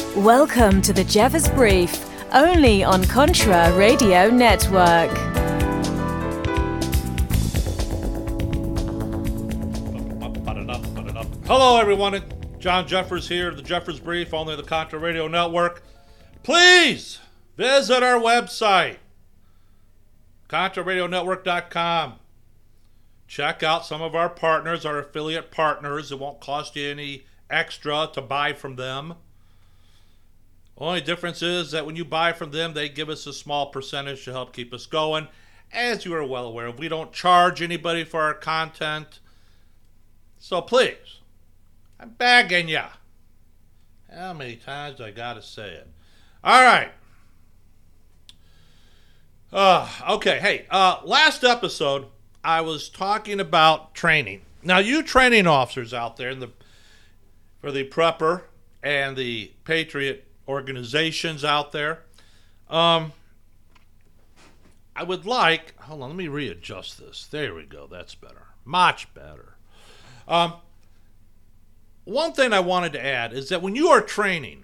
Welcome to the Jeffers Brief, only on Contra Radio Network. Hello, everyone. John Jeffers here, the Jeffers Brief, only the Contra Radio Network. Please visit our website, ContraRadioNetwork.com. Check out some of our partners, our affiliate partners. It won't cost you any extra to buy from them. Only difference is that when you buy from them, they give us a small percentage to help keep us going. As you are well aware of, we don't charge anybody for our content. So please, I'm begging ya. How many times do I gotta say it? All right. Okay. Hey, last episode, I was talking about training. Now, you training officers out there for the Prepper and the Patriot organizations out there, I would like, hold on, let me readjust this. There we go. That's better. Much better. One thing I wanted to add is that when you are training,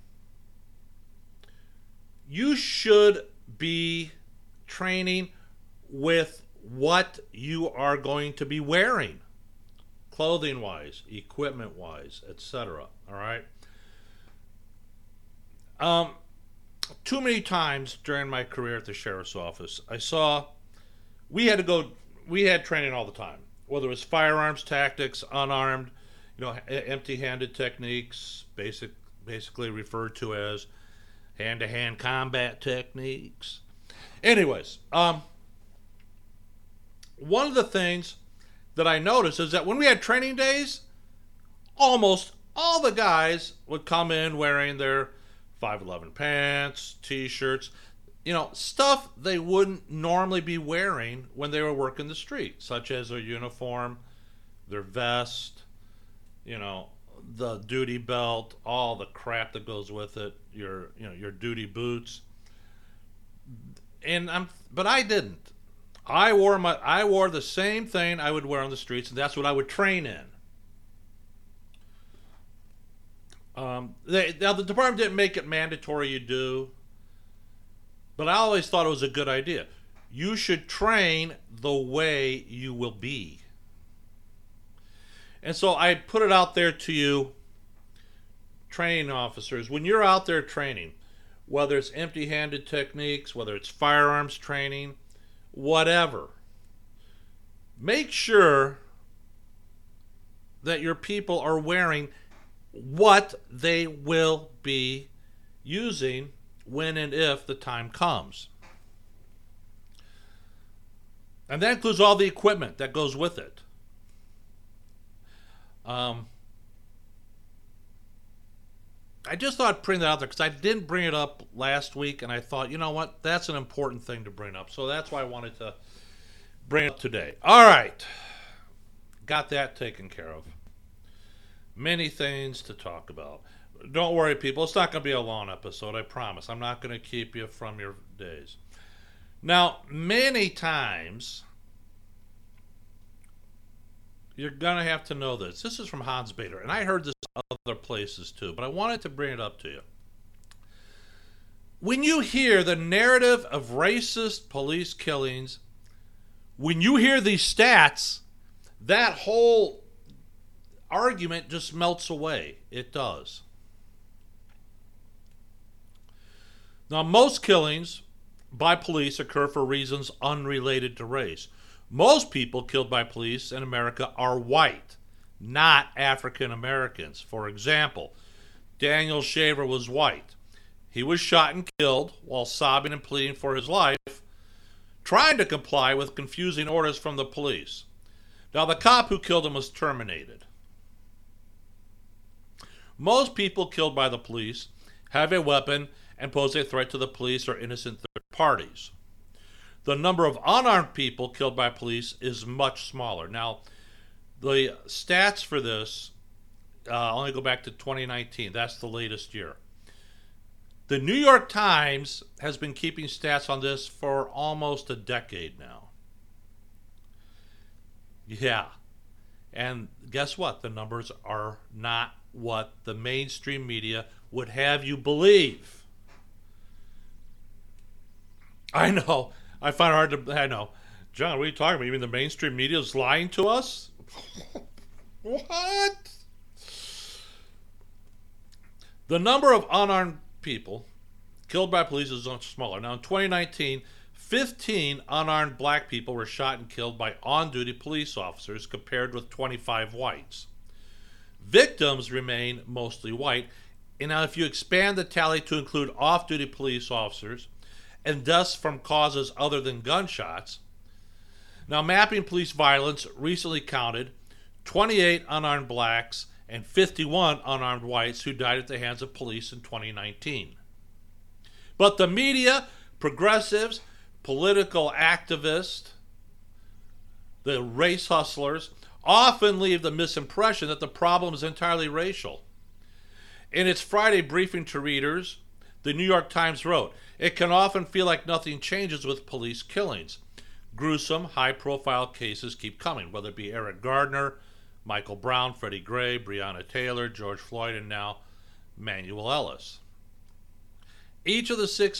you should be training with what you are going to be wearing, clothing-wise, equipment-wise, etc. All right? Too many times during my career at the sheriff's office, we had training all the time, whether it was firearms tactics, unarmed, empty-handed techniques, basically referred to as hand-to-hand combat techniques. Anyways, one of the things that I noticed is that when we had training days, almost all the guys would come in wearing their 511 pants, t-shirts, stuff they wouldn't normally be wearing when they were working the street, such as their uniform, their vest, the duty belt, all the crap that goes with it, your duty boots. But I didn't. I wore the same thing I would wear on the streets, and that's what I would train in. Now the department didn't make it mandatory you do, but I always thought it was a good idea. You should train the way you will be. And so I put it out there to you, training officers, when you're out there training, whether it's empty-handed techniques, whether it's firearms training, whatever, make sure that your people are wearing what they will be using when and if the time comes. And that includes all the equipment that goes with it. I just thought I'd bring that out there because I didn't bring it up last week, and I thought, you know what, that's an important thing to bring up. So that's why I wanted to bring it up today. All right. Got that taken care of. Many things to talk about. Don't worry, people. It's not going to be a long episode, I promise. I'm not going to keep you from your days. Now, many times, you're going to have to know this. This is from Hans Bader, and I heard this other places too, but I wanted to bring it up to you. When you hear the narrative of racist police killings, when you hear these stats, that whole argument just melts away. It does. Now, most killings by police occur for reasons unrelated to race. Most people killed by police in America are white, not African Americans. For example, Daniel Shaver was white. He was shot and killed while sobbing and pleading for his life, trying to comply with confusing orders from the police. Now, the cop who killed him was terminated. Most people killed by the police have a weapon and pose a threat to the police or innocent third parties. The number of unarmed people killed by police is much smaller. Now, the stats for this only go back to 2019. That's the latest year. The New York Times has been keeping stats on this for almost a decade now. Yeah. And guess what? The numbers are not what the mainstream media would have you believe. I know. I find it hard to... I know. John, what are you talking about? You mean the mainstream media is lying to us? What? The number of unarmed people killed by police is much smaller. Now, in 2019, 15 unarmed black people were shot and killed by on-duty police officers, compared with 25 whites. Victims remain mostly white. And now, if you expand the tally to include off-duty police officers and deaths from causes other than gunshots, now Mapping Police Violence recently counted 28 unarmed blacks and 51 unarmed whites who died at the hands of police in 2019. But the media, progressives, political activists, the race hustlers, often leave the misimpression that the problem is entirely racial. In its Friday briefing to readers, the New York Times wrote, "It can often feel like nothing changes with police killings. Gruesome, high-profile cases keep coming, whether it be Eric Gardner, Michael Brown, Freddie Gray, Breonna Taylor, George Floyd, and now Manuel Ellis. Each of the six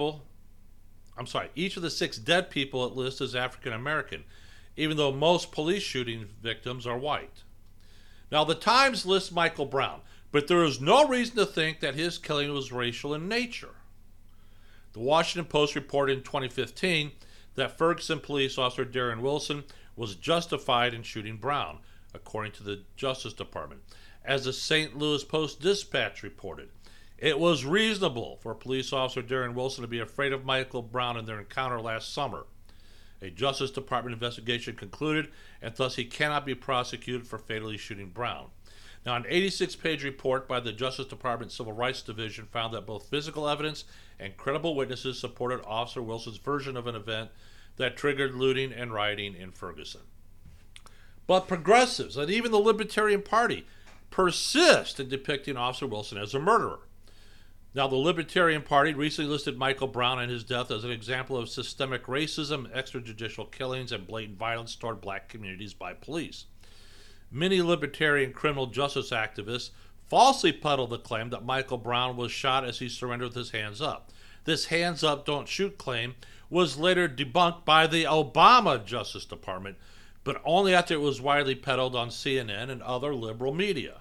dead people it lists as African American, even though most police shooting victims are white." Now, the Times lists Michael Brown, but there is no reason to think that his killing was racial in nature. The Washington Post reported in 2015 that Ferguson police officer Darren Wilson was justified in shooting Brown, according to the Justice Department. As the St. Louis Post-Dispatch reported, it was reasonable for police officer Darren Wilson to be afraid of Michael Brown in their encounter last summer. A Justice Department investigation concluded, and thus he cannot be prosecuted for fatally shooting Brown. Now, an 86-page report by the Justice Department Civil Rights Division found that both physical evidence and credible witnesses supported Officer Wilson's version of an event that triggered looting and rioting in Ferguson. But progressives and even the Libertarian Party persist in depicting Officer Wilson as a murderer. Now, the Libertarian Party recently listed Michael Brown and his death as an example of systemic racism, extrajudicial killings, and blatant violence toward black communities by police. Many libertarian criminal justice activists falsely peddled the claim that Michael Brown was shot as he surrendered with his hands up. This hands up, don't shoot claim was later debunked by the Obama Justice Department, but only after it was widely peddled on CNN and other liberal media.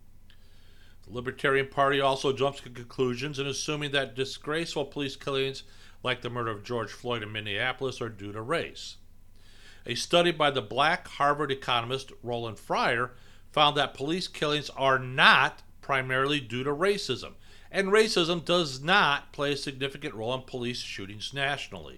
The Libertarian Party also jumps to conclusions in assuming that disgraceful police killings like the murder of George Floyd in Minneapolis are due to race. A study by the black Harvard economist Roland Fryer found that police killings are not primarily due to racism, and racism does not play a significant role in police shootings nationally.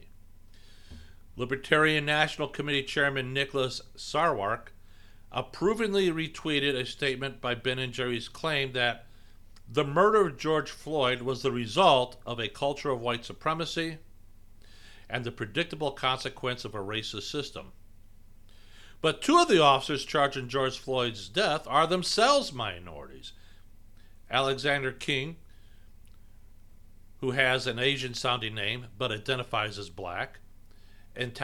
Libertarian National Committee Chairman Nicholas Sarwark approvingly retweeted a statement by Ben & Jerry's claim that the murder of George Floyd was the result of a culture of white supremacy and the predictable consequence of a racist system. But two of the officers charged in George Floyd's death are themselves minorities. Alexander King, who has an Asian-sounding name but identifies as black, and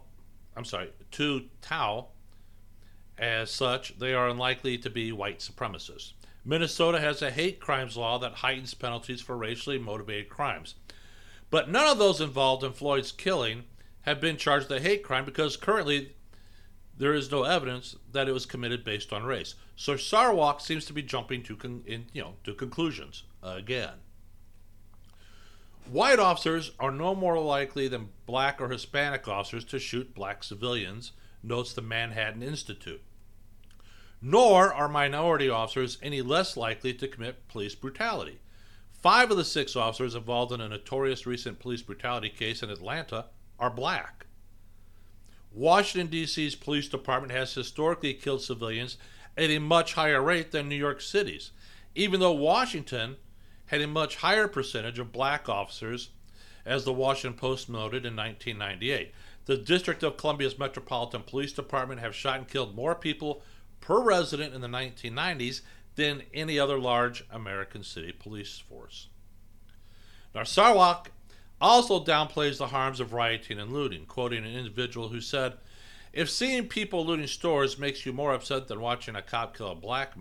Tu Tao. As such, they are unlikely to be white supremacists. Minnesota has a hate crimes law that heightens penalties for racially motivated crimes. But none of those involved in Floyd's killing have been charged with a hate crime because currently there is no evidence that it was committed based on race. So Sarwark seems to be jumping to conclusions again. White officers are no more likely than black or Hispanic officers to shoot black civilians, notes the Manhattan Institute. Nor are minority officers any less likely to commit police brutality. 5 of the 6 officers involved in a notorious recent police brutality case in Atlanta are black. Washington, D.C.'s police department has historically killed civilians at a much higher rate than New York City's, even though Washington had a much higher percentage of black officers, as the Washington Post noted in 1998. The District of Columbia's Metropolitan Police Department have shot and killed more people per resident in the 1990s than any other large American city police force. Now, Sarwark also downplays the harms of rioting and looting, quoting an individual who said, "If seeing people looting stores makes you more upset than watching a cop kill a black man,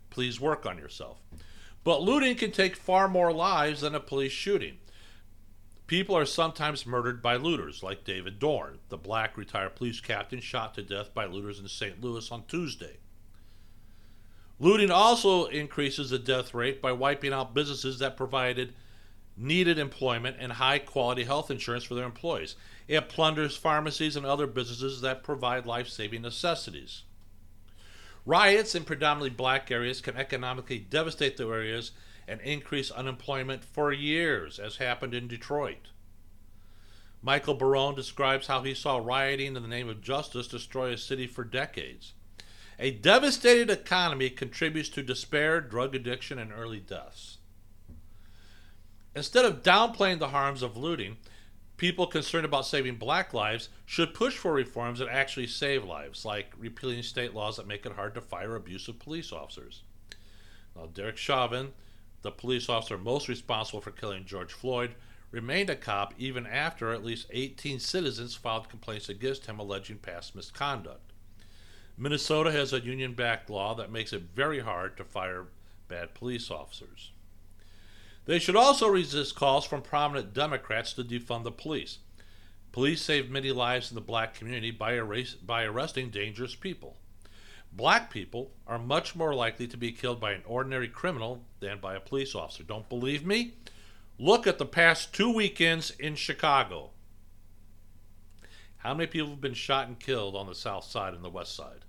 please work on yourself. But looting can take far more lives than a police shooting. People are sometimes murdered by looters, like David Dorn, the black retired police captain shot to death by looters in St. Louis on Tuesday. Looting also increases the death rate by wiping out businesses that provided needed employment and high-quality health insurance for their employees. It plunders pharmacies and other businesses that provide life-saving necessities. Riots in predominantly black areas can economically devastate the areas and increase unemployment for years, as happened in Detroit. Michael Barone describes how he saw rioting in the name of justice destroy a city for decades. A devastated economy contributes to despair, drug addiction, and early deaths. Instead of downplaying the harms of looting, people concerned about saving black lives should push for reforms that actually save lives, like repealing state laws that make it hard to fire abusive police officers. Now, Derek Chauvin, the police officer most responsible for killing George Floyd, remained a cop even after at least 18 citizens filed complaints against him alleging past misconduct. Minnesota has a union-backed law that makes it very hard to fire bad police officers. They should also resist calls from prominent Democrats to defund the police. Police save many lives in the black community by arresting dangerous people. Black people are much more likely to be killed by an ordinary criminal than by a police officer. Don't believe me? Look at the past 2 weekends in Chicago. How many people have been shot and killed on the south side and the west side?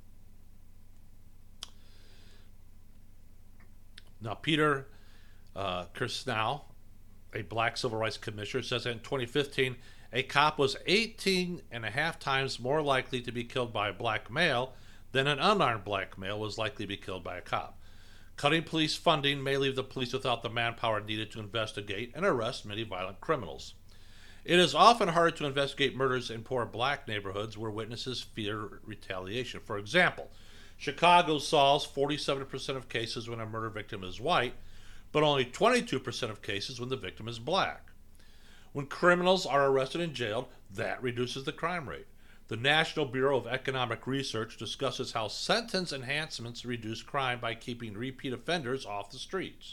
Now, Peter Kirsnow, a black civil rights commissioner, says that in 2015, a cop was 18 and a half times more likely to be killed by a black male than an unarmed black male was likely to be killed by a cop. Cutting police funding may leave the police without the manpower needed to investigate and arrest many violent criminals. It is often hard to investigate murders in poor black neighborhoods where witnesses fear retaliation. For example, Chicago solves 47% of cases when a murder victim is white, but only 22% of cases when the victim is black. When criminals are arrested and jailed, that reduces the crime rate. The National Bureau of Economic Research discusses how sentence enhancements reduce crime by keeping repeat offenders off the streets.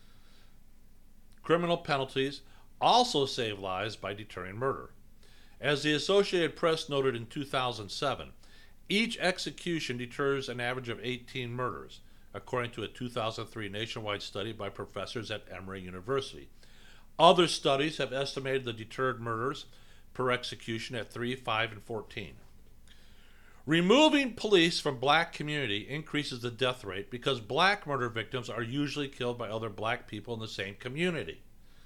Criminal penalties also save lives by deterring murder. As the Associated Press noted in 2007, each execution deters an average of 18 murders, according to a 2003 nationwide study by professors at Emory University. Other studies have estimated the deterred murders per execution at 3, 5, and 14. Removing police from black community increases the death rate because black murder victims are usually killed by other black people in the same community.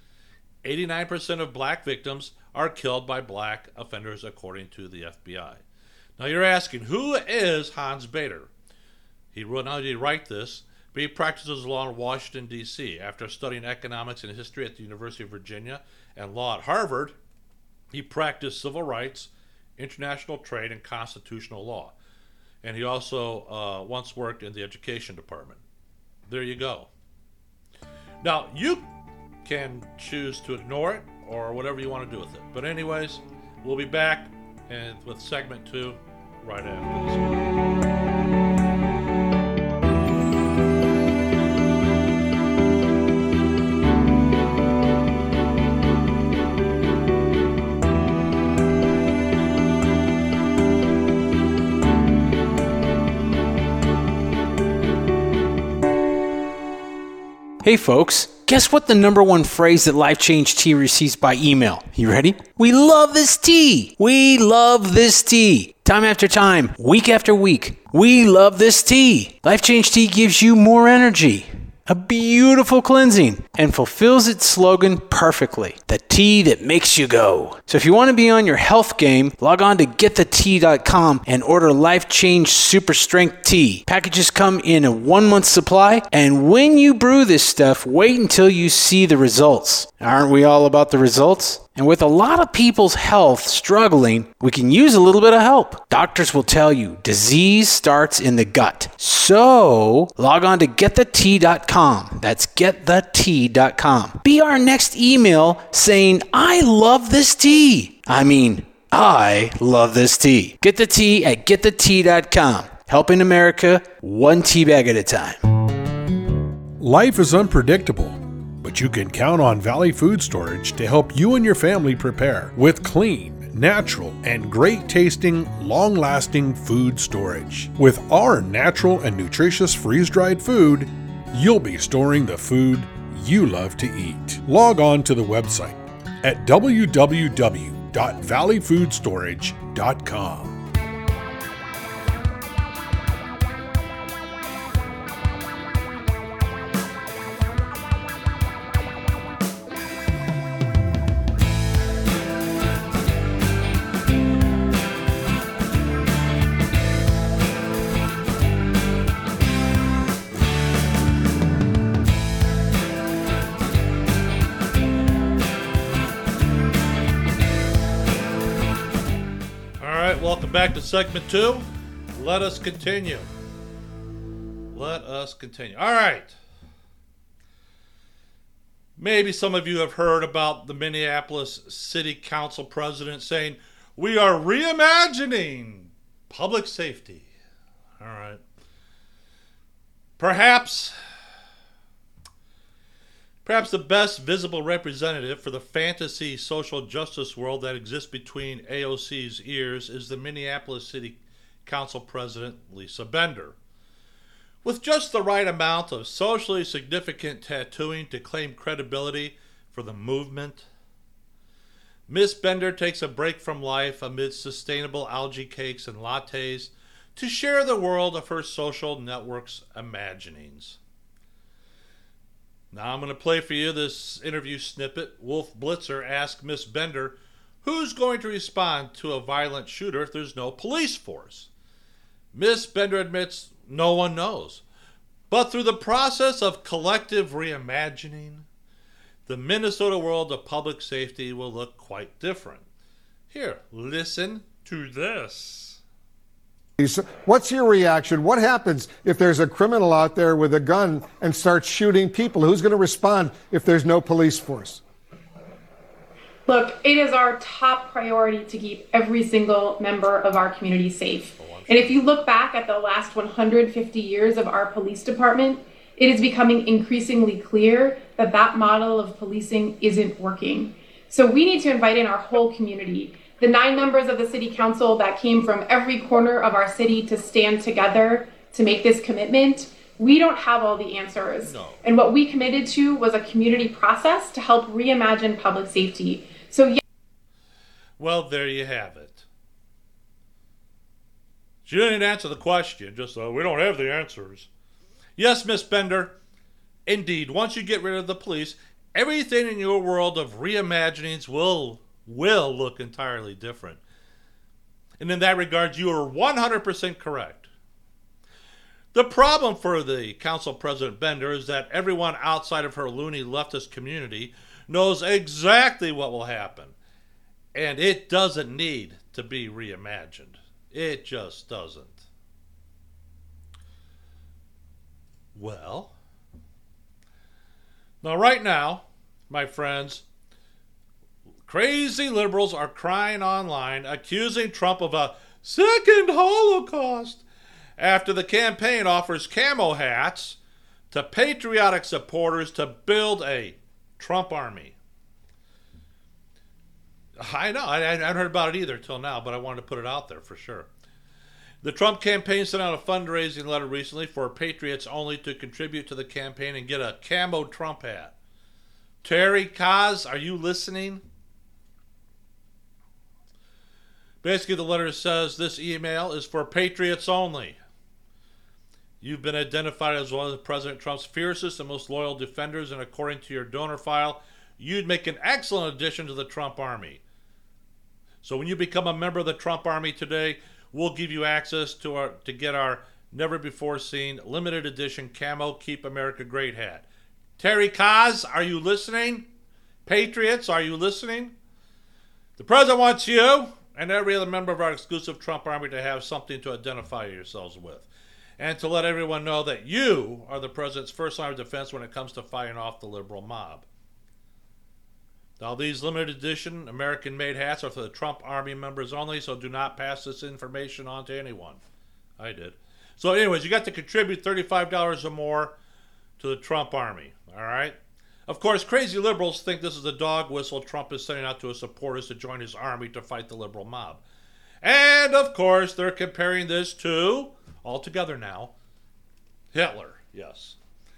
89% of black victims are killed by black offenders, according to the FBI. Now you're asking, who is Hans Bader? He not only did he write this, but he practices law in Washington, D.C. After studying economics and history at the University of Virginia and law at Harvard, he practiced civil rights, international trade, and constitutional law. And he also once worked in the education department. There you go. Now, you can choose to ignore it or whatever you want to do with it. But anyways, we'll be back with segment 2 right after this. Hey folks, guess what the number one phrase that Life Change Tea receives by email? You ready? We love this tea! We love this tea! Time after time, week after week, we love this tea! Life Change Tea gives you more energy, a beautiful cleansing, and fulfills its slogan perfectly. The tea that makes you go. So if you want to be on your health game, log on to getthetea.com and order Life Change Super Strength Tea. Packages come in a 1-month supply, and when you brew this stuff, wait until you see the results. Aren't we all about the results? And with a lot of people's health struggling, we can use a little bit of help. Doctors will tell you disease starts in the gut. So log on to getthetea.com. That's getthetea.com. Be our next email saying, I love this tea. I love this tea. Get the tea at getthetea.com. Helping America one tea bag at a time. Life is unpredictable, but you can count on Valley Food Storage to help you and your family prepare with clean, natural, and great-tasting, long-lasting food storage. With our natural and nutritious freeze-dried food, you'll be storing the food you love to eat. Log on to the website at www.valleyfoodstorage.com. Back to segment 2. Let us continue. All right. Maybe some of you have heard about the Minneapolis City Council president saying, "We are reimagining public safety." All right. Perhaps the best visible representative for the fantasy social justice world that exists between AOC's ears is the Minneapolis City Council President, Lisa Bender. With just the right amount of socially significant tattooing to claim credibility for the movement, Miss Bender takes a break from life amid sustainable algae cakes and lattes to share the world of her social network's imaginings. Now I'm going to play for you this interview snippet. Wolf Blitzer asked Miss Bender, who's going to respond to a violent shooter if there's no police force? Miss Bender admits no one knows. But through the process of collective reimagining, the Minnesota world of public safety will look quite different. Here, listen to this. What's your reaction? What happens if there's a criminal out there with a gun and starts shooting people? Who's going to respond if there's no police force? Look, it is our top priority to keep every single member of our community safe. And if you look back at the last 150 years of our police department, it is becoming increasingly clear that that model of policing isn't working. So we need to invite in our whole community. The 9 members of the city council that came from every corner of our city to stand together to make this commitment, we don't have all the answers. No. And what we committed to was a community process to help reimagine public safety. So, well, there you have it. She didn't answer the question, just we don't have the answers. Yes, Miss Bender, indeed, once you get rid of the police, everything in your world of reimaginings will look entirely different. And in that regard, you are 100% correct. The problem for the Council President Bender is that everyone outside of her loony leftist community knows exactly what will happen. And it doesn't need to be reimagined. It just doesn't. Well, now right now, my friends, crazy liberals are crying online, accusing Trump of a second Holocaust after the campaign offers camo hats to patriotic supporters to build a Trump army. I know, I hadn't heard about it either till now, but I wanted to put it out there for sure. The Trump campaign sent out a fundraising letter recently for Patriots Only to contribute to the campaign and get a camo Trump hat. Terry Kaz, are you listening? Basically, the letter says this email is for Patriots only. You've been identified as one of President Trump's fiercest and most loyal defenders, and according to your donor file, you'd make an excellent addition to the Trump Army. So when you become a member of the Trump Army today, we'll give you access to get our never-before-seen limited edition camo Keep America Great hat. Terry Kaz, are you listening? Patriots, are you listening? The president wants you and every other member of our exclusive Trump Army to have something to identify yourselves with, and to let everyone know that you are the president's first line of defense when it comes to fighting off the liberal mob. Now, these limited edition American-made hats are for the Trump Army members only, so do not pass this information on to anyone. I did. So anyways, you got to contribute $35 or more to the Trump army, all right? Of course, crazy liberals think this is a dog whistle Trump is sending out to his supporters to join his army to fight the liberal mob. And, of course, they're comparing this to, all together now, Hitler, yes.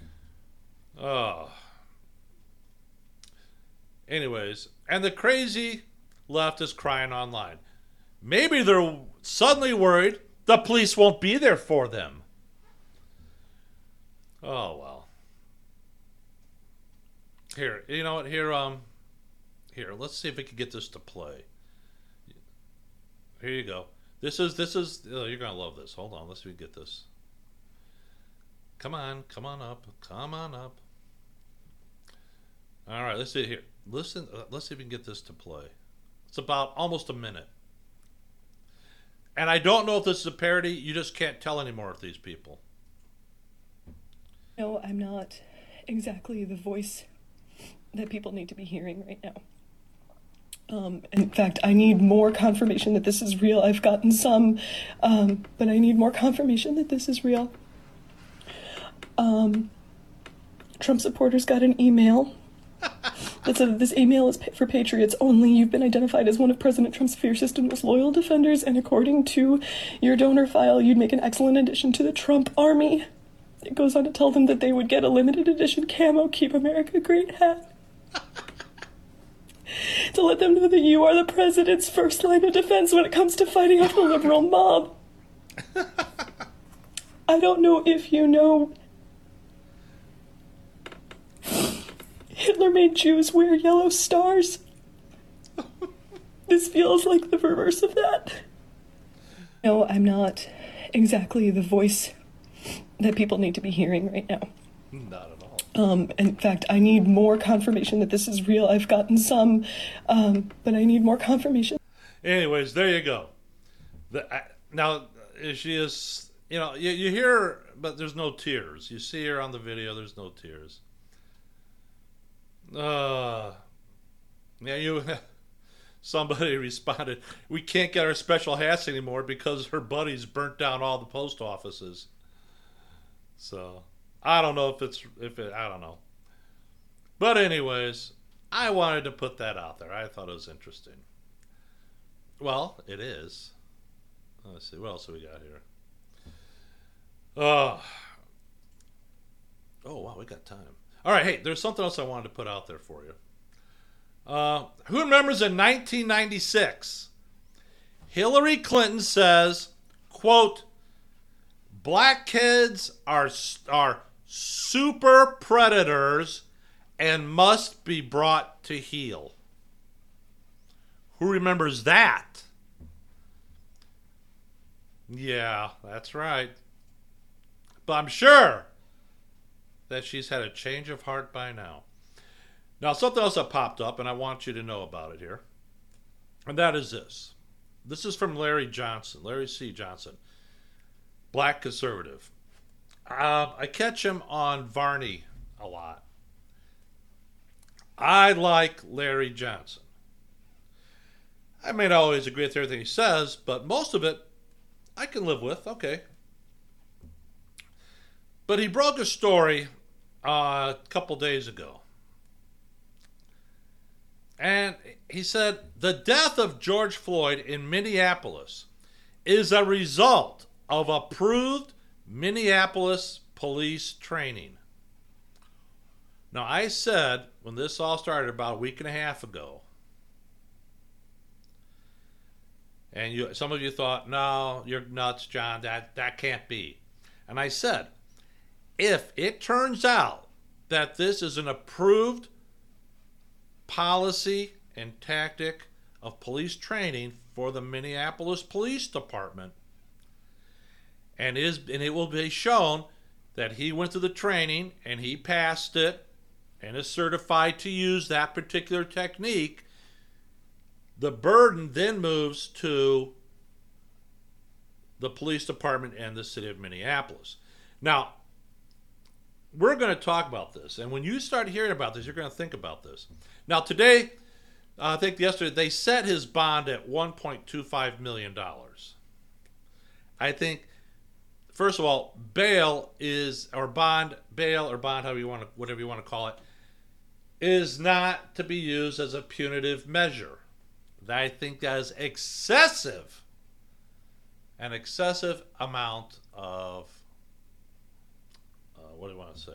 Anyways, and the crazy left is crying online. Maybe they're suddenly worried the police won't be there for them. Oh, well. Here, you know what? Here, let's see if we can get this to play. Here you go. This is, you're going to love this. Hold on, let's see if we can get this. Come on up. All right, let's see here. Listen, let's see if we can get this to play. It's about almost a minute. And I don't know if this is a parody. You just can't tell anymore with these people. No, I'm not exactly the voice that people need to be hearing right now. In fact, I need more confirmation that this is real. I've gotten some, but I need more confirmation that this is real. Trump supporters got an email that said this email is for patriots only. You've been identified as one of President Trump's fiercest and most loyal defenders, and according to your donor file, you'd make an excellent addition to the Trump army. It goes on to tell them that they would get a limited edition camo Keep America Great hat. To let them know that you are the president's first line of defense when it comes to fighting off the liberal mob. I don't know if you know, Hitler made Jews wear yellow stars. This feels like the reverse of that. No, I'm not exactly the voice that people need to be hearing right now. Not at all. In fact, I need more confirmation that this is real. I've gotten some, but I need more confirmation. Anyways, there you go. Now, she is, you hear her, but there's no tears. You see her on the video, there's no tears. Somebody responded, we can't get our special hats anymore because her buddies burnt down all the post offices. So, I don't know I don't know. But anyways, I wanted to put that out there. I thought it was interesting. Well, it is. Let's see, what else have we got here? Oh, wow, we got time. All right, hey, there's something else I wanted to put out there for you. Who remembers in 1996, Hillary Clinton says, quote, black kids are super predators and must be brought to heel. Who remembers that? Yeah, that's right. But I'm sure that she's had a change of heart by now. Now, something else that popped up, and I want you to know about it here. And that is this. This is from Larry Johnson, Larry C. Johnson, black conservative. I catch him on Varney a lot. I like Larry Johnson. I may not always agree with everything he says, but most of it I can live with. Okay. But he broke a story a couple days ago. And he said the death of George Floyd in Minneapolis is a result of approved Minneapolis police training. Now, I said when this all started about a week and a half ago, and some of you thought, no, you're nuts, John, that can't be. And I said, if it turns out that this is an approved policy and tactic of police training for the Minneapolis Police Department, and it will be shown that he went through the training and he passed it and is certified to use that particular technique, the burden then moves to the police department and the city of Minneapolis. Now, we're going to talk about this, and when you start hearing about this, you're going to think about this. Now, today, I think yesterday, they set his bond at $1.25 million. I think first of all, bail, however you want to, whatever you want to call it, is not to be used as a punitive measure. I think that is excessive. An excessive amount of, what do you want to say?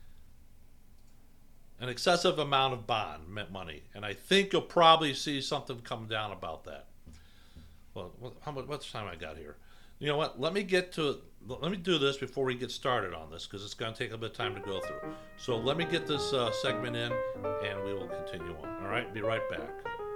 An excessive amount of bond money. And I think you'll probably see something come down about that. Well, how much time I got here? You know what? Let me do this before we get started on this, because it's going to take a bit of time to go through. So let me get this segment in, and we will continue on. All right? Be right back.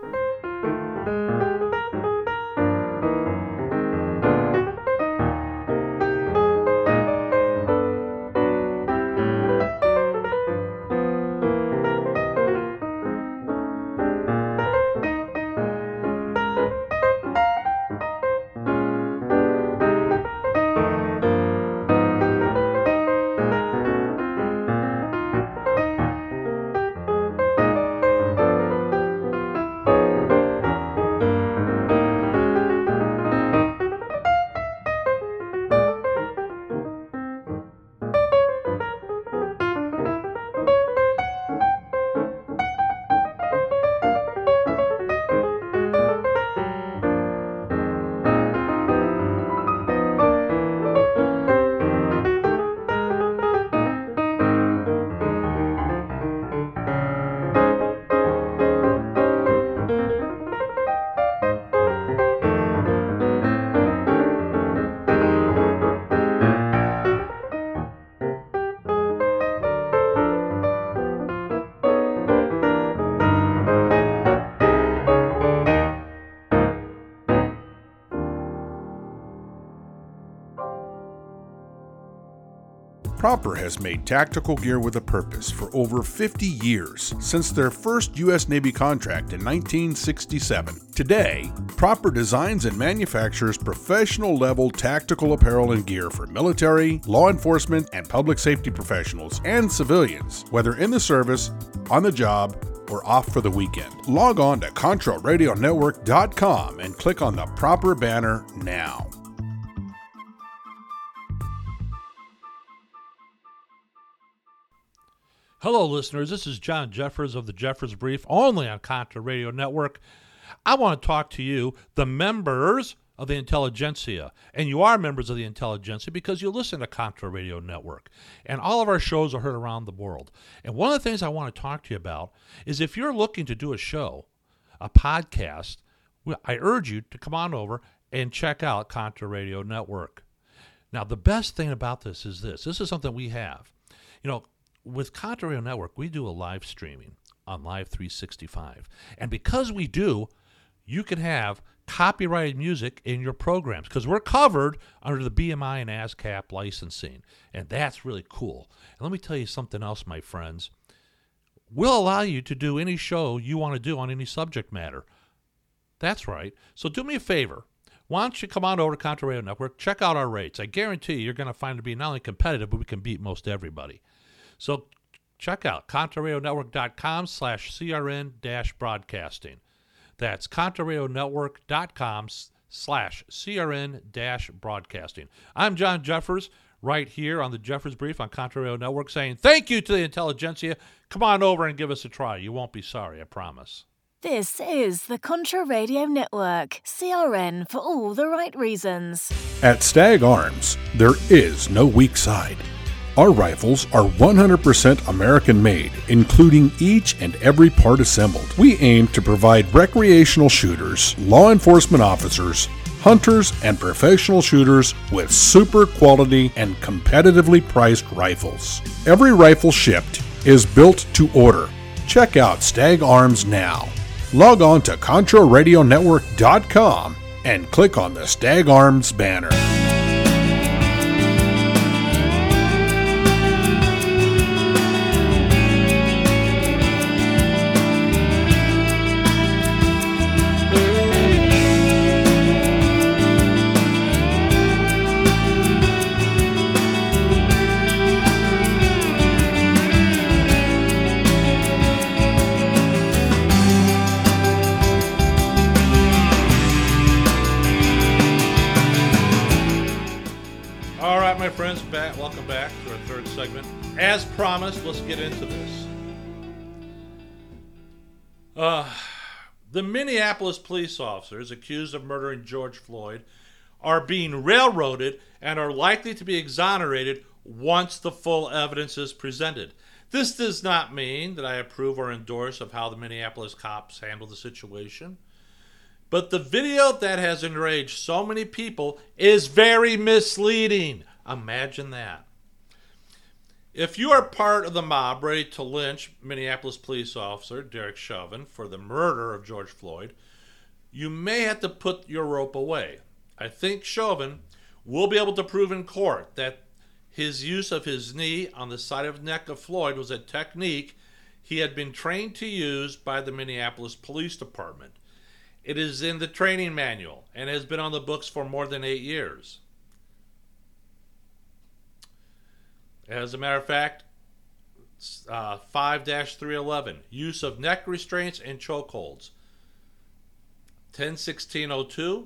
Proper has made tactical gear with a purpose for over 50 years, since their first U.S. Navy contract in 1967. Today, Proper designs and manufactures professional-level tactical apparel and gear for military, law enforcement, and public safety professionals and civilians, whether in the service, on the job, or off for the weekend. Log on to ContraRadioNetwork.com and click on the Proper banner now. Hello, listeners. This is John Jeffers of the Jeffers Brief, only on Contra Radio Network. I want to talk to you, the members of the intelligentsia. And you are members of the intelligentsia because you listen to Contra Radio Network. And all of our shows are heard around the world. And one of the things I want to talk to you about is if you're looking to do a show, a podcast, I urge you to come on over and check out Contra Radio Network. Now, the best thing about this is this. This is something we have. You know, with Contra Radio Network, we do a live streaming on Live 365. And because we do, you can have copyrighted music in your programs because we're covered under the BMI and ASCAP licensing. And that's really cool. And let me tell you something else, my friends. We'll allow you to do any show you want to do on any subject matter. That's right. So do me a favor. Why don't you come on over to Contra Radio Network, check out our rates. I guarantee you're going to find it to be not only competitive, but we can beat most everybody. So check out ContraRadioNetwork.com/CRN-broadcasting. That's ContraRadioNetwork.com/CRN-broadcasting. I'm John Jeffers, right here on the Jeffers Brief on Contra Radio Network, saying thank you to the intelligentsia. Come on over and give us a try. You won't be sorry, I promise. This is the Contra Radio Network, CRN for all the right reasons. At Stag Arms, there is no weak side. Our rifles are 100% American-made, including each and every part assembled. We aim to provide recreational shooters, law enforcement officers, hunters, and professional shooters with super quality and competitively priced rifles. Every rifle shipped is built to order. Check out Stag Arms now. Log on to ContraRadioNetwork.com and click on the Stag Arms banner. welcome back to our third segment. As promised, let's get into this. The Minneapolis police officers accused of murdering George Floyd are being railroaded and are likely to be exonerated once the full evidence is presented. This does not mean that I approve or endorse of how the Minneapolis cops handled the situation, but the video that has enraged so many people is very misleading. Imagine that. If you are part of the mob ready to lynch Minneapolis police officer Derek Chauvin for the murder of George Floyd, you may have to put your rope away. I think Chauvin will be able to prove in court that his use of his knee on the side of the neck of Floyd was a technique he had been trained to use by the Minneapolis Police Department. It is in the training manual and has been on the books for more than 8 years. As a matter of fact, 5-311, use of neck restraints and chokeholds. 10-1602,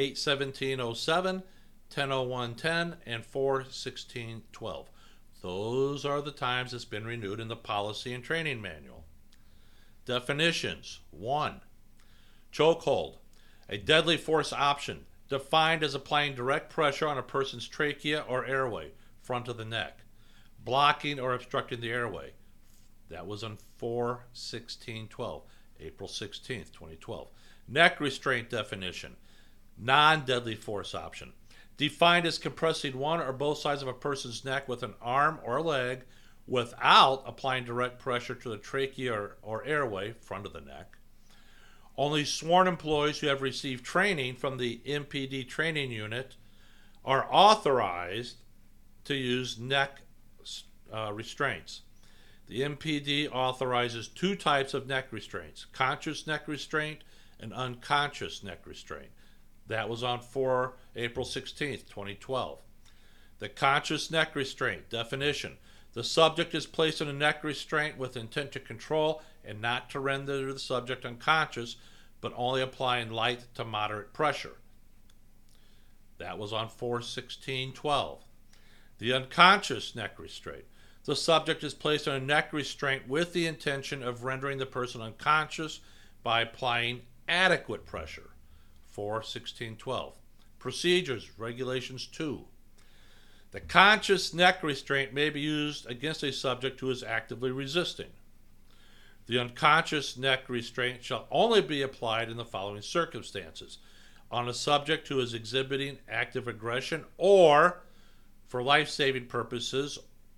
8-1707, 10-01-10, and 4-16-12. Those are the times it's been renewed in the policy and training manual. Definitions. 1. Chokehold. A deadly force option, defined as applying direct pressure on a person's trachea or airway, front of the neck, blocking or obstructing the airway. That was on 4/16/12, April 16th, 2012. Neck restraint definition. Non-deadly force option. Defined as compressing one or both sides of a person's neck with an arm or leg without applying direct pressure to the trachea or airway, front of the neck. Only sworn employees who have received training from the MPD training unit are authorized to use neck restraints. The MPD authorizes 2 types of neck restraints: conscious neck restraint and unconscious neck restraint. That was on April 16th, 2012. The conscious neck restraint definition. The subject is placed in a neck restraint with intent to control and not to render the subject unconscious, but only applying light to moderate pressure. That was on 4/16/12. The unconscious neck restraint. The subject is placed in a neck restraint with the intention of rendering the person unconscious by applying adequate pressure. 4/16/12. Procedures, Regulations 2. The conscious neck restraint may be used against a subject who is actively resisting. The unconscious neck restraint shall only be applied in the following circumstances: on a subject who is exhibiting active aggression, or for life-saving purposes,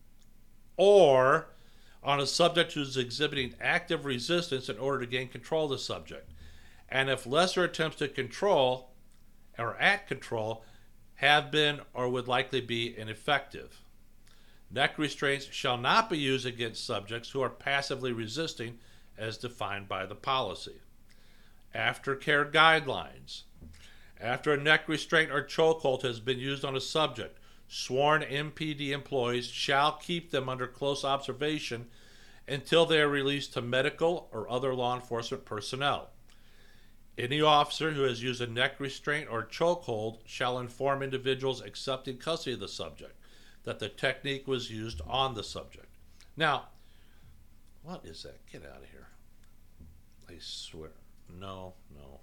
or on a subject who is exhibiting active resistance in order to gain control of the subject, and if lesser attempts to control or at control have been or would likely be ineffective. Neck restraints shall not be used against subjects who are passively resisting as defined by the policy. Aftercare guidelines. After a neck restraint or chokehold has been used on a subject, sworn MPD employees shall keep them under close observation until they are released to medical or other law enforcement personnel. Any officer who has used a neck restraint or chokehold shall inform individuals accepting custody of the subject that the technique was used on the subject. Now, what is that? Get out of here. I swear. No.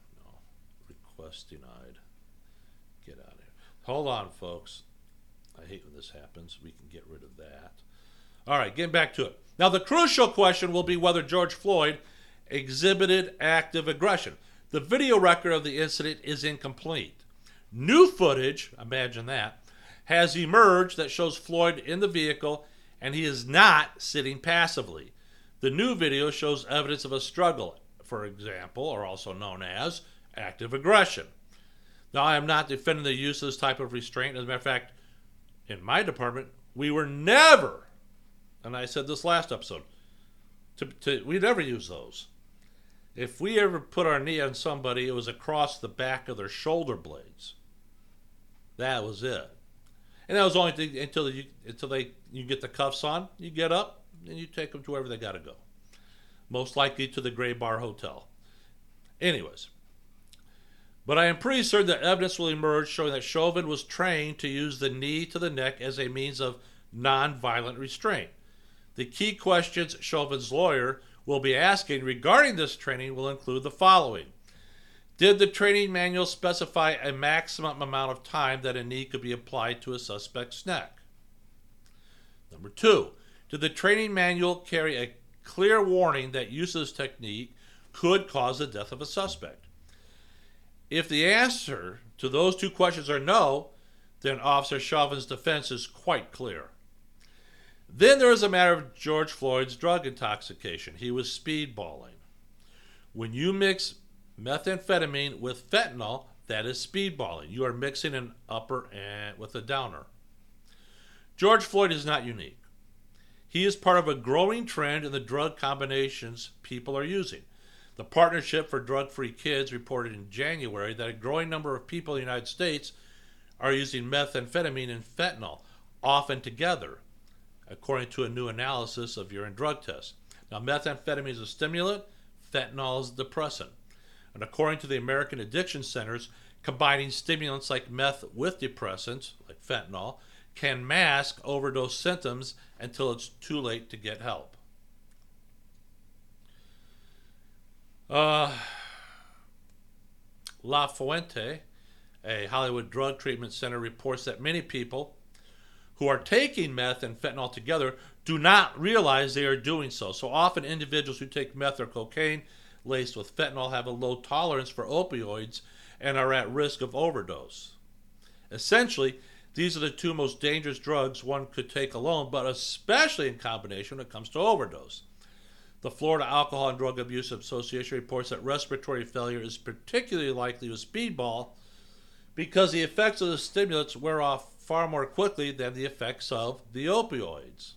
Request denied. Get out of here. Hold on, folks. I hate when this happens. We can get rid of that. All right, getting back to it. Now, the crucial question will be whether George Floyd exhibited active aggression. The video record of the incident is incomplete. New footage, imagine that, has emerged that shows Floyd in the vehicle, and he is not sitting passively. The new video shows evidence of a struggle, for example, or also known as active aggression. Now, I am not defending the use of this type of restraint. As a matter of fact, in my department, we were never, and I said this last episode, we never use those. If we ever put our knee on somebody, it was across the back of their shoulder blades. That was it. And that was only until you get the cuffs on, you get up, and you take them to wherever they got to go. Most likely to the Gray Bar Hotel. Anyways. But I am pretty certain that evidence will emerge showing that Chauvin was trained to use the knee to the neck as a means of nonviolent restraint. The key questions Chauvin's lawyer will be asking regarding this training will include the following. Did the training manual specify a maximum amount of time that a knee could be applied to a suspect's neck? Number 2, did the training manual carry a clear warning that use of this technique could cause the death of a suspect? If the answer to those 2 questions are no, then Officer Chauvin's defense is quite clear. Then there is a matter of George Floyd's drug intoxication. He was speedballing. When you mix methamphetamine with fentanyl, that is speedballing. You are mixing an upper and with a downer. George Floyd is not unique. He is part of a growing trend in the drug combinations people are using. The Partnership for Drug-Free Kids reported in January that a growing number of people in the United States are using methamphetamine and fentanyl, often together, according to a new analysis of urine drug tests. Now, methamphetamine is a stimulant, fentanyl is a depressant. And according to the American Addiction Centers, combining stimulants like meth with depressants, like fentanyl, can mask overdose symptoms until it's too late to get help. La Fuente, a Hollywood drug treatment center, reports that many people who are taking meth and fentanyl together do not realize they are doing so. So often individuals who take meth or cocaine laced with fentanyl have a low tolerance for opioids and are at risk of overdose. Essentially, these are the 2 most dangerous drugs one could take alone, but especially in combination when it comes to overdose. The Florida Alcohol and Drug Abuse Association reports that respiratory failure is particularly likely with speedball because the effects of the stimulants wear off far more quickly than the effects of the opioids.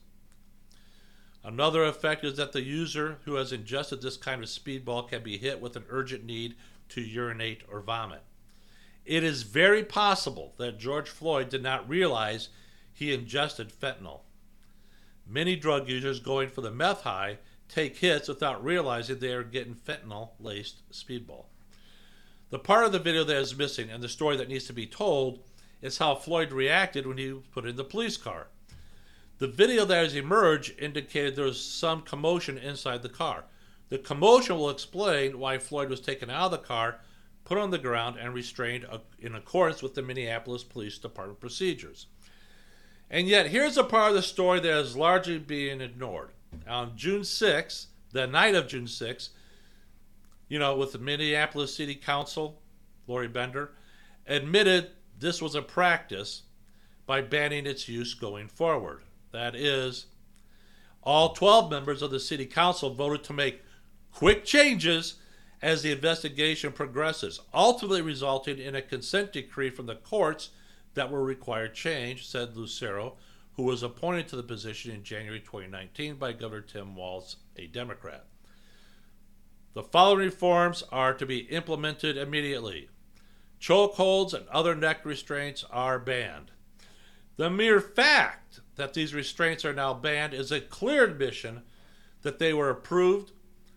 Another effect is that the user who has ingested this kind of speedball can be hit with an urgent need to urinate or vomit. It is very possible that George Floyd did not realize he ingested fentanyl. Many drug users going for the meth high take hits without realizing they are getting fentanyl-laced speedball. The part of the video that is missing and the story that needs to be told is how Floyd reacted when he was put in the police car. The video that has emerged indicated there was some commotion inside the car. The commotion will explain why Floyd was taken out of the car, put on the ground, and restrained in accordance with the Minneapolis Police Department procedures. And yet, here's a part of the story that is largely being ignored. On June 6th, the night of June 6th, with the Minneapolis City Council, Lori Bender, admitted this was a practice by banning its use going forward. That is, all 12 members of the City Council voted to make quick changes as the investigation progresses, ultimately resulting in a consent decree from the courts that will require change, said Lucero, who was appointed to the position in January 2019 by Governor Tim Walz, a Democrat. The following reforms are to be implemented immediately. Chokeholds and other neck restraints are banned. The mere fact that these restraints are now banned is a clear admission that they were approved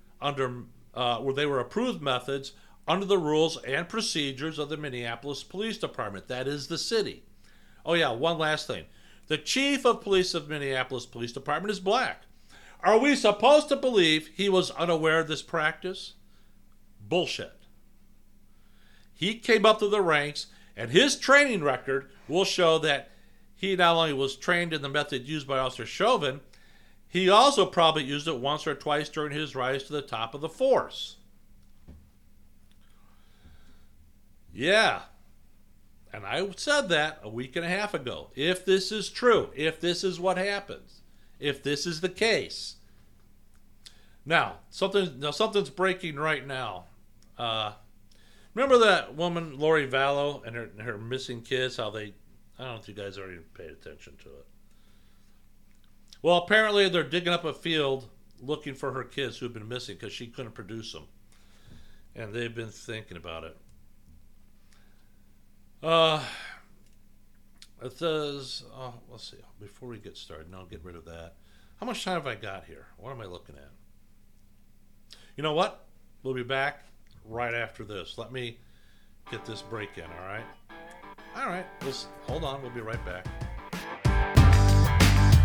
approved methods under the rules and procedures of the Minneapolis Police Department. That is the city. Oh yeah, one last thing. The chief of police of Minneapolis Police Department is black. Are we supposed to believe he was unaware of this practice? Bullshit. He came up through the ranks, and his training record will show that he not only was trained in the method used by Officer Chauvin, he also probably used it once or twice during his rise to the top of the force. Yeah. And I said that a week and a half ago. If this is true, if this is what happens, if this is the case. Now, something's breaking right now. Remember that woman, Lori Vallow, and her missing kids, how I don't know if you guys already paid attention to it. Well, apparently they're digging up a field looking for her kids who've been missing because she couldn't produce them. And they've been thinking about it. It says, let's see, before we get started, no, get rid of that. How much time have I got here? What am I looking at? You know what? We'll be back right after this. Let me get this break in, all right? All right, hold on, we'll be right back.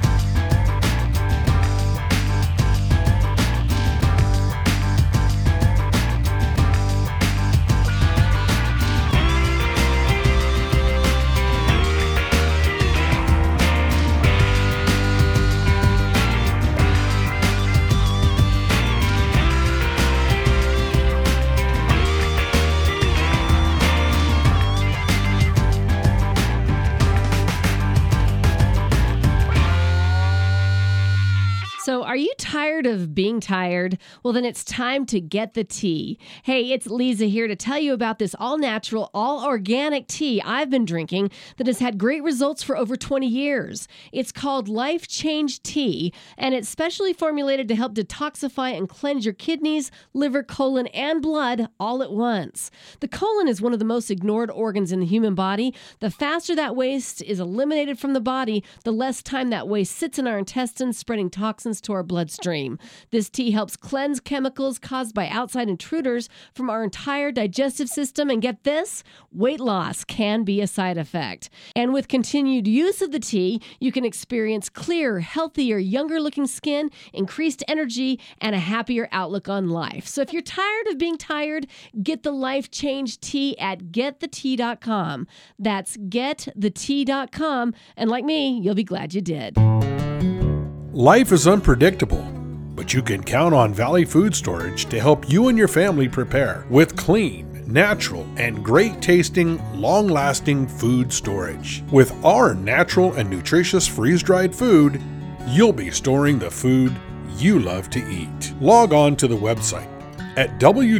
tired of being tired? Well, then it's time to get the tea. Hey, it's Lisa here to tell you about this all-natural, all-organic tea I've been drinking that has had great results for over 20 years. It's called Life Change Tea, and it's specially formulated to help detoxify and cleanse your kidneys, liver, colon, and blood all at once. The colon is one of the most ignored organs in the human body. The faster that waste is eliminated from the body, the less time that waste sits in our intestines, spreading toxins to our bloodstream. This tea helps cleanse chemicals caused by outside intruders from our entire digestive system. And get this, weight loss can be a side effect. And with continued use of the tea, you can experience clearer, healthier, younger-looking skin, increased energy, and a happier outlook on life. So if you're tired of being tired, get the Life Change Tea at getthetea.com. That's getthetea.com. And like me, you'll be glad you did. Life is unpredictable, but you can count on Valley Food Storage to help you and your family prepare with clean, natural, and great-tasting, long-lasting food storage. With our natural and nutritious freeze-dried food, you'll be storing the food you love to eat. Log on to the website at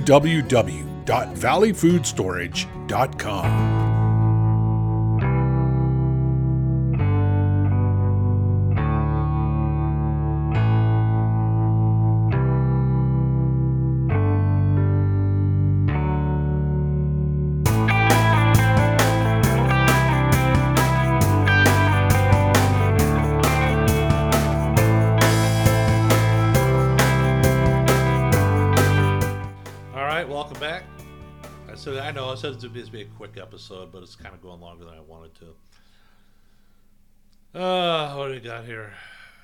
www.valleyfoodstorage.com. I know I said it would be a quick episode, but it's kind of going longer than I wanted to. What do we got here?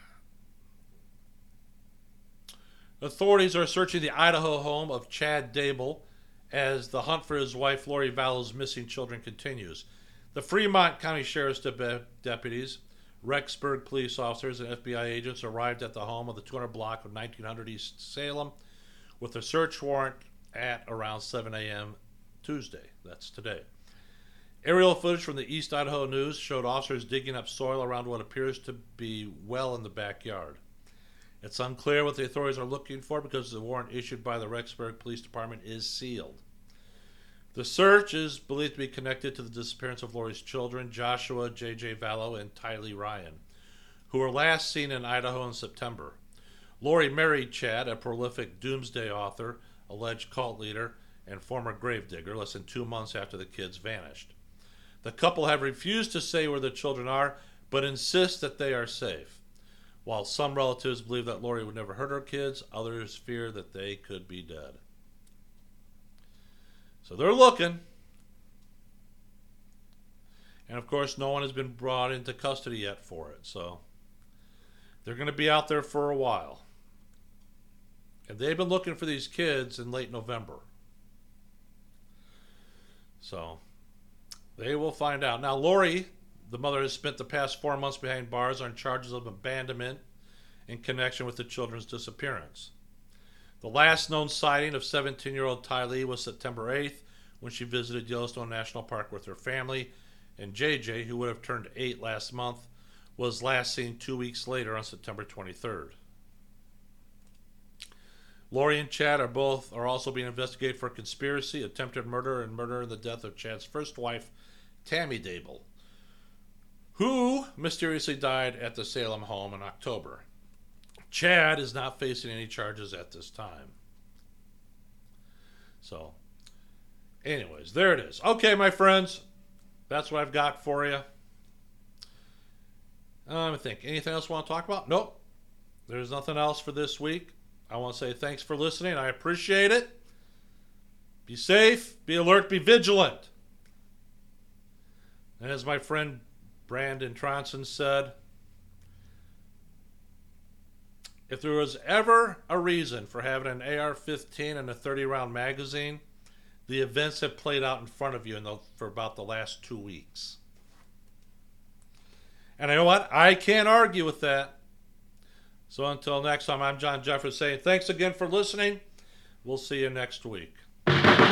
Authorities are searching the Idaho home of Chad Dable as the hunt for his wife Lori Vallow's missing children continues. The Fremont County Sheriff's deputies, Rexburg police officers, and FBI agents arrived at the home of the 200 block of 1900 East Salem with a search warrant at around 7 a.m. Tuesday. That's today. Aerial footage from the East Idaho News showed officers digging up soil around what appears to be well in the backyard. It's unclear what the authorities are looking for because the warrant issued by the Rexburg Police Department is sealed. The search is believed to be connected to the disappearance of Lori's children, Joshua J.J. Vallow and Tylee Ryan, who were last seen in Idaho in September. Lori married Chad, a prolific doomsday author, alleged cult leader, and former gravedigger, less than 2 months after the kids vanished. The couple have refused to say where the children are, but insist that they are safe. While some relatives believe that Lori would never hurt her kids, others fear that they could be dead. So they're looking. And of course, no one has been brought into custody yet for it. So they're going to be out there for a while. And they've been looking for these kids in late November. So they will find out. Now, Lori, the mother, has spent the past 4 months behind bars on charges of abandonment in connection with the children's disappearance. The last known sighting of 17-year-old Tylee was September 8th when she visited Yellowstone National Park with her family, and JJ, who would have turned 8 last month, was last seen 2 weeks later on September 23rd. Lori and Chad are also being investigated for conspiracy, attempted murder, and murder in the death of Chad's first wife, Tammy Dable, who mysteriously died at the Salem home in October. Chad is not facing any charges at this time. So, anyways, there it is. Okay, my friends, that's what I've got for you. Let me think. Anything else you want to talk about? Nope. There's nothing else for this week. I want to say thanks for listening. I appreciate it. Be safe, be alert, be vigilant. And as my friend Brandon Tronson said, if there was ever a reason for having an AR-15 and a 30-round magazine, the events have played out in front of you for about the last 2 weeks. And you know what? I can't argue with that. So until next time, I'm John Jeffers saying thanks again for listening. We'll see you next week.